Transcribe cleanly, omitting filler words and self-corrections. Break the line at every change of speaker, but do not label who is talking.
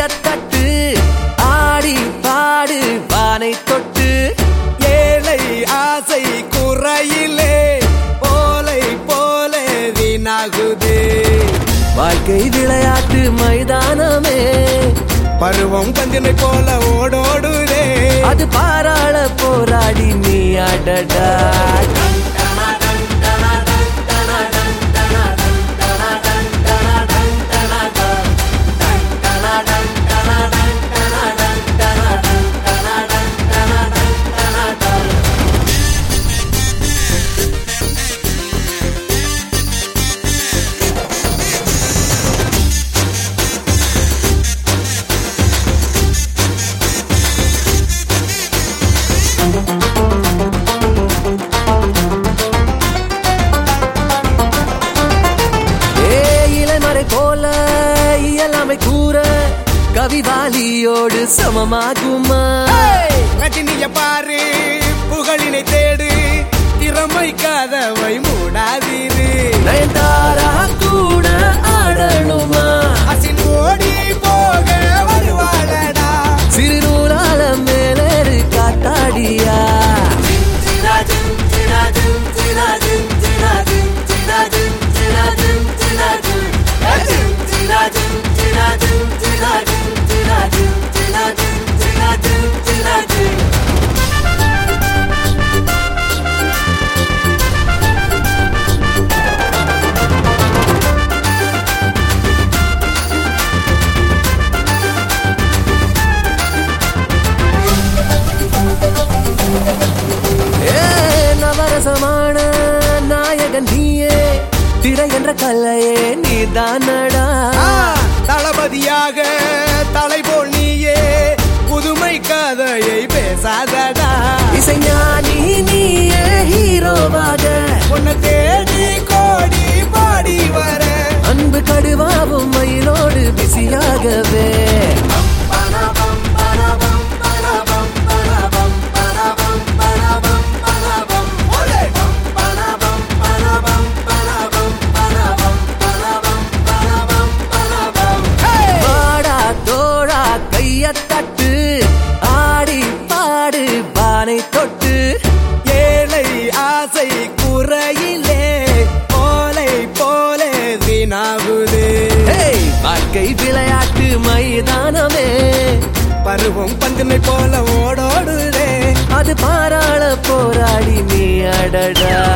கையத்தட்டு ஆடி பாடு வானை தொட்டு
ஏழை ஆசை குறையிலே போலை போலே வீணாகுதே
வாழ்க்கை விளையாட்டு மைதானமே
பருவம் கஞ்சனை போல ஓடோடுதே
அது பாராள போராடி நீ அடடா போல இயலாமை கூற கவிவாலியோடு சமமாகுமா
ரஜினிய பாரு புகழினை தேடு திறமை கதவை மூடாதீரு
நயன்தாரா கூட ஆடணுமா
அசின் ஓடி போக வருவாளடா
சிறுநூலால மேலேறு காத்தாடியா நவரசமான நாயகன் நீயே திரை என்ற கல்லையே நீதானடா
தளபதியாக தலை போல் நீயே புதுமை கதையை பேசாதடா
இசைஞானி நீயே ஹீரோவாக
உன்னை தேடி கோடி பாடி வர
அன்பு கடுவாவும் மயிலோடு பிஸியாகவே தட்டு ஆடி பாடு வானை தொட்டு
ஏழை ஆசை குறையிலே போலை போலே வீணாகுதே
வாழ்க்கை விளையாட்டு மைதானமே
பருவம் பந்தினை போல ஓடோடுதே
அது பாராள போராடி நீ அடடா